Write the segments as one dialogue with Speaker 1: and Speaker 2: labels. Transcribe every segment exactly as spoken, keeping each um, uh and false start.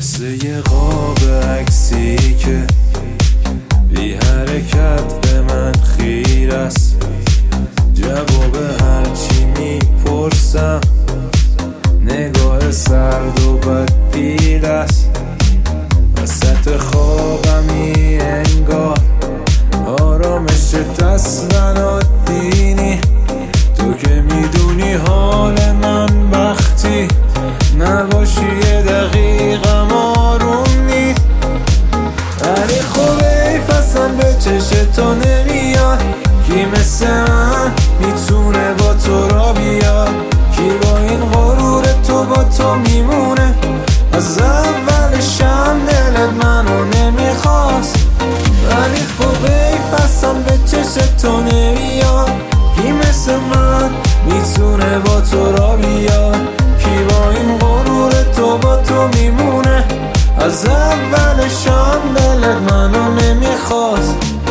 Speaker 1: مثل یه قاب عکسی که بی حرکت به من خیر است. جواب هرچی میپرسم نگاه سرد و بدبین است. وسط خوابمی انگار آرامش اصلا عادی نی. تو که میدونی حال من وقتی نباشی یه دقیقم آروم نیست. ولی خب حیف اصلا به چشم تو نمیاد. کی مثل من میتونه با تو را بیاد؟ کی با این غرور تو با تو میمونه؟ از اولشم دلت منو نمیخواست. ولی خب حیف اصلا به چشم تو نمیاد. کی مثل من میتونه با تو را بیاد؟ کی با این غرور تو با تو میمونه؟ از اولشم دلت منو نمیخواست.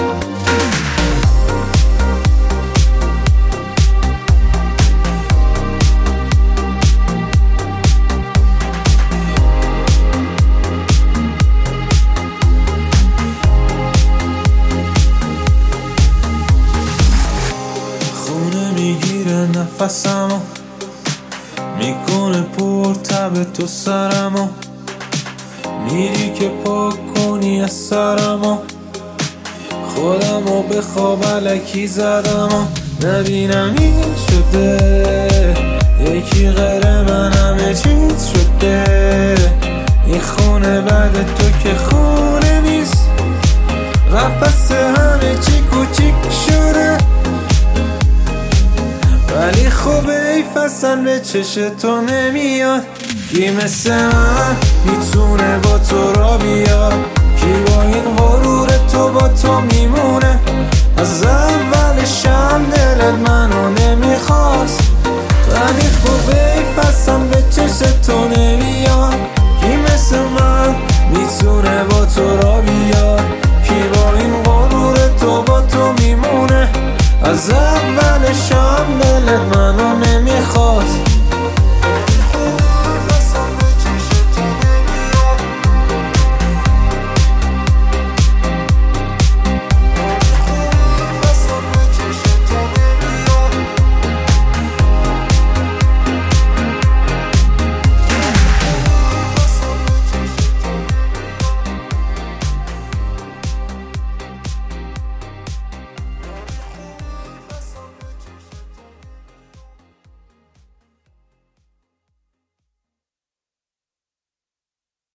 Speaker 1: خونه میگیره نفسمو، میکنه پر تب تو سرمو. میری که پاک کنی از سرمو، خودمو به خواب علکی زدمو. نبینم این شده یکی غیر من همه چیز شده. این خونه بعد تو که خونه نیست، قفس همه چی کوچیک شده. ولی خب حیف اصلا به چشم تو نمیاد. کی مثل من میتونه با تو را بیاد؟ کی با این غرور تو با تو میمونه؟ از اولشم دلت منو نمیخواست. ولی خب حیف اصلا به چشم تو نمیاد. کی مثل من میتونه با تو را بیاد؟ کی با این غرور تو با تو میمونه؟ از اولشم دلت منو نمیخواست.